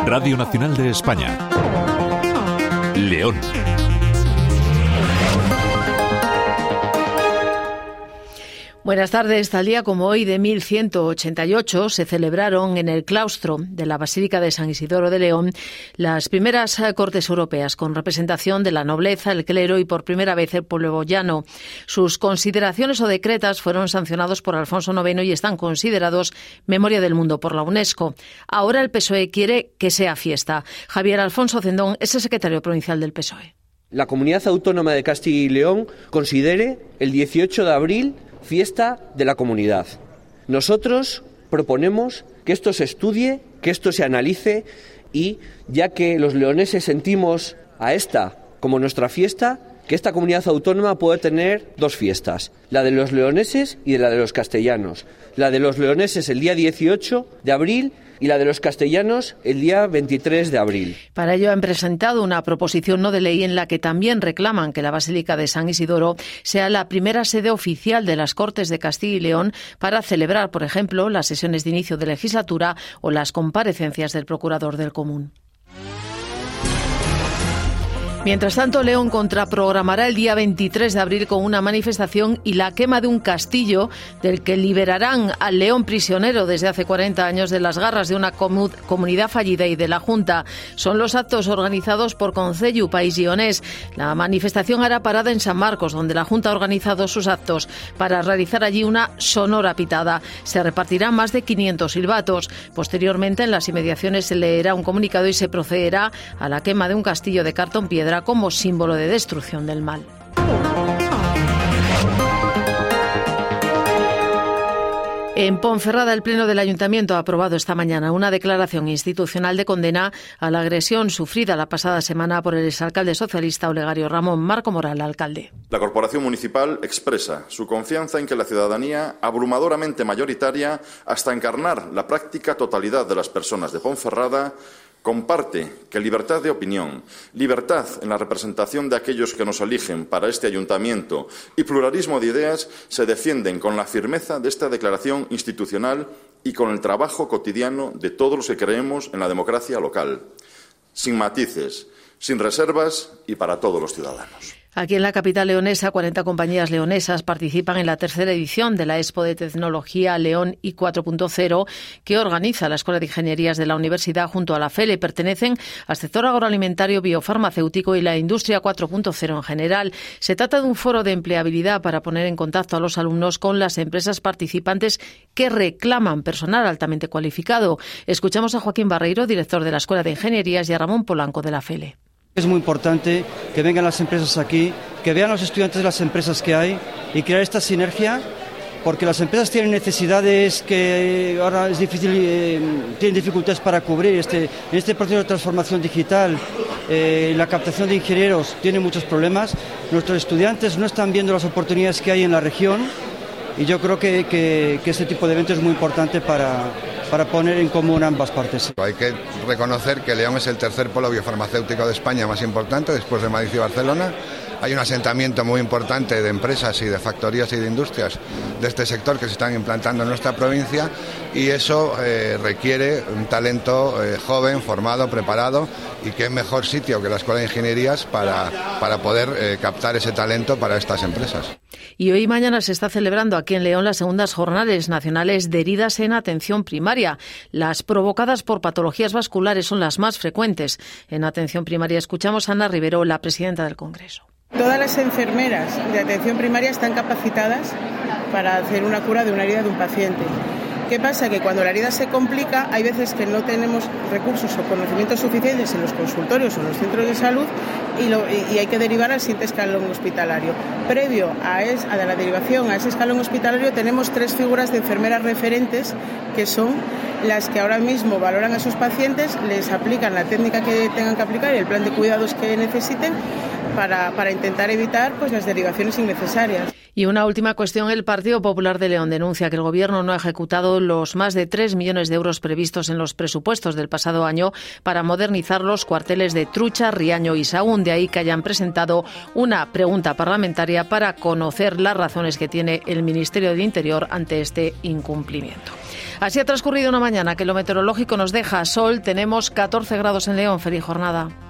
Radio Nacional de España. León. Buenas tardes. Tal día como hoy de 1188 se celebraron en el claustro de la Basílica de San Isidoro de León las primeras Cortes Europeas con representación de la nobleza, el clero y por primera vez el pueblo llano. Sus consideraciones o decretas fueron sancionados por Alfonso IX y están considerados Memoria del Mundo por la UNESCO. Ahora el PSOE quiere que sea fiesta. Javier Alfonso Cendón es el secretario provincial del PSOE. La Comunidad Autónoma de Castilla y León considere el 18 de abril fiesta de la comunidad. Nosotros proponemos que esto se estudie, que esto se analice y, ya que los leoneses sentimos a esta como nuestra fiesta, que esta comunidad autónoma puede tener dos fiestas, la de los leoneses y la de los castellanos. La de los leoneses el día 18 de abril y la de los castellanos el día 23 de abril. Para ello han presentado una proposición no de ley en la que también reclaman que la Basílica de San Isidoro sea la primera sede oficial de las Cortes de Castilla y León para celebrar, por ejemplo, las sesiones de inicio de legislatura o las comparecencias del Procurador del Común. Mientras tanto, León contraprogramará el día 23 de abril con una manifestación y la quema de un castillo del que liberarán al León prisionero desde hace 40 años de las garras de una comunidad fallida y de la Junta. Son los actos organizados por Concello País Lleonés. La manifestación hará parada en San Marcos, donde la Junta ha organizado sus actos para realizar allí una sonora pitada. Se repartirán más de 500 silbatos. Posteriormente, en las inmediaciones se leerá un comunicado y se procederá a la quema de un castillo de cartón piedra como símbolo de destrucción del mal. En Ponferrada, el Pleno del Ayuntamiento ha aprobado esta mañana una declaración institucional de condena a la agresión sufrida la pasada semana por el exalcalde socialista Olegario Ramón. Marco Moral, alcalde. La Corporación Municipal expresa su confianza en que la ciudadanía, abrumadoramente mayoritaria, hasta encarnar la práctica totalidad de las personas de Ponferrada, comparte que libertad de opinión, libertad en la representación de aquellos que nos eligen para este ayuntamiento y pluralismo de ideas se defienden con la firmeza de esta declaración institucional y con el trabajo cotidiano de todos los que creemos en la democracia local, sin matices, sin reservas y para todos los ciudadanos. Aquí en la capital leonesa, 40 compañías leonesas participan en la tercera edición de la Expo de Tecnología León I 4.0 que organiza la Escuela de Ingenierías de la Universidad junto a la FELE. Pertenecen al sector agroalimentario, biofarmacéutico y la industria 4.0 en general. Se trata de un foro de empleabilidad para poner en contacto a los alumnos con las empresas participantes que reclaman personal altamente cualificado. Escuchamos a Joaquín Barreiro, director de la Escuela de Ingenierías, y a Ramón Polanco de la FELE. Es muy importante que vengan las empresas aquí, que vean los estudiantes de las empresas que hay y crear esta sinergia, porque las empresas tienen necesidades que ahora es difícil, tienen dificultades para cubrir. En este proceso de transformación digital, la captación de ingenieros tiene muchos problemas. Nuestros estudiantes no están viendo las oportunidades que hay en la región y yo creo que este tipo de evento es muy importante para poner en común ambas partes. Hay que reconocer que León es el tercer polo biofarmacéutico de España más importante, después de Madrid y Barcelona. Hay un asentamiento muy importante de empresas y de factorías y de industrias de este sector que se están implantando en nuestra provincia y eso requiere un talento joven, formado, preparado y qué mejor sitio que la Escuela de Ingenierías para poder captar ese talento para estas empresas. Y hoy y mañana se está celebrando aquí en León las segundas jornadas nacionales de heridas en atención primaria. Las provocadas por patologías vasculares son las más frecuentes. En atención primaria escuchamos a Ana Rivero, la presidenta del Congreso. Todas las enfermeras de atención primaria están capacitadas para hacer una cura de una herida de un paciente. ¿Qué pasa? Que cuando la herida se complica, hay veces que no tenemos recursos o conocimientos suficientes en los consultorios o en los centros de salud y hay que derivar al siguiente escalón hospitalario. Previo a la derivación a ese escalón hospitalario tenemos 3 figuras de enfermeras referentes que son las que ahora mismo valoran a sus pacientes, les aplican la técnica que tengan que aplicar y el plan de cuidados que necesiten para intentar evitar las derivaciones innecesarias. Y una última cuestión. El Partido Popular de León denuncia que el Gobierno no ha ejecutado los más de 3 millones de euros previstos en los presupuestos del pasado año para modernizar los cuarteles de Trucha, Riaño y Sahagún. De ahí que hayan presentado una pregunta parlamentaria para conocer las razones que tiene el Ministerio del Interior ante este incumplimiento. Así ha transcurrido una mañana que lo meteorológico nos deja sol. Tenemos 14 grados en León. Feliz jornada.